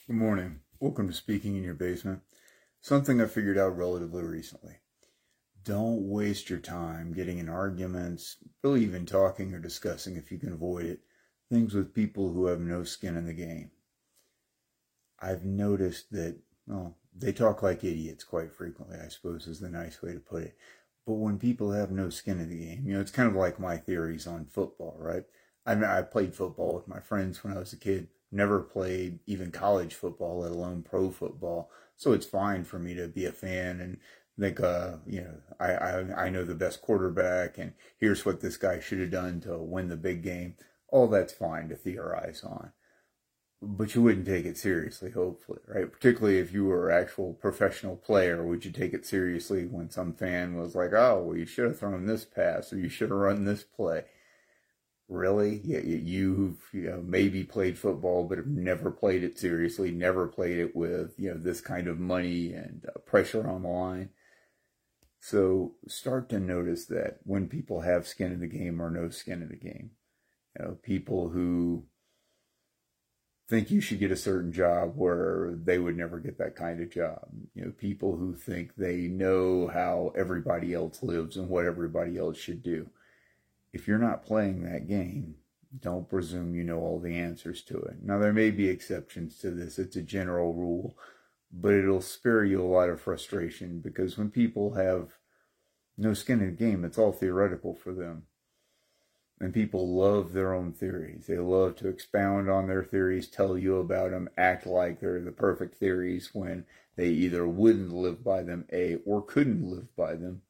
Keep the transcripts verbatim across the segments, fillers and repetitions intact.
Good morning. Welcome to Speaking in Your Basement. Something I figured out relatively recently. Don't waste your time getting in arguments, really even talking or discussing, if you can avoid it, things with people who have no skin in the game. I've noticed that, well, they talk like idiots quite frequently, I suppose is the nice way to put it. But when people have no skin in the game, you know, it's kind of like my theories on football, right? I mean, I played football with my friends when I was a kid. Never played even college football, let alone pro football. So it's fine for me to be a fan and think, uh, you know, I, I, I know the best quarterback and here's what this guy should have done to win the big game. All that's fine to theorize on. But you wouldn't take it seriously, hopefully, right? Particularly if you were an actual professional player, would you take it seriously when some fan was like, oh, well, you should have thrown this pass or you should have run this play? Really? Yeah, you've you know maybe played football, but have never played it seriously. Never played it with you know this kind of money and uh, pressure on the line. So start to notice that when people have skin in the game or no skin in the game, you know, people who think you should get a certain job where they would never get that kind of job. You know, people who think they know how everybody else lives and what everybody else should do. If you're not playing that game, don't presume you know all the answers to it. Now, there may be exceptions to this. It's a general rule, but it'll spare you a lot of frustration because when people have no skin in the game, it's all theoretical for them. And people love their own theories. They love to expound on their theories, tell you about them, act like they're the perfect theories when they either wouldn't live by them, A, or couldn't live by them.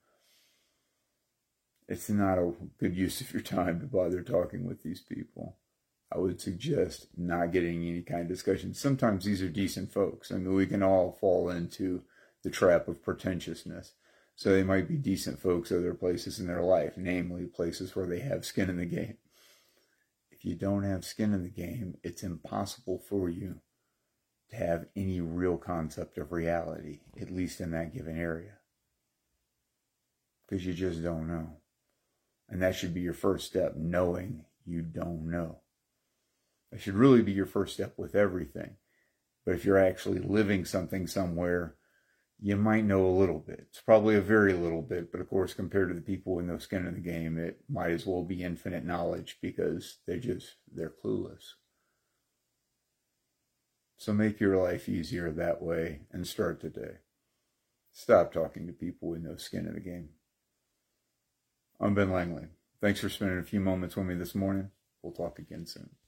It's not a good use of your time to bother talking with these people. I would suggest not getting any kind of discussion. Sometimes these are decent folks. I mean, we can all fall into the trap of pretentiousness. So they might be decent folks other places in their life, namely places where they have skin in the game. If you don't have skin in the game, it's impossible for you to have any real concept of reality, at least in that given area. Because you just don't know. And that should be your first step, knowing you don't know. That should really be your first step with everything. But if you're actually living something somewhere, you might know a little bit. It's probably a very little bit, but of course, compared to the people with no skin in the game, it might as well be infinite knowledge because they're just, they're clueless. So make your life easier that way and start today. Stop talking to people with no skin in the game. I'm Ben Langley. Thanks for spending a few moments with me this morning. We'll talk again soon.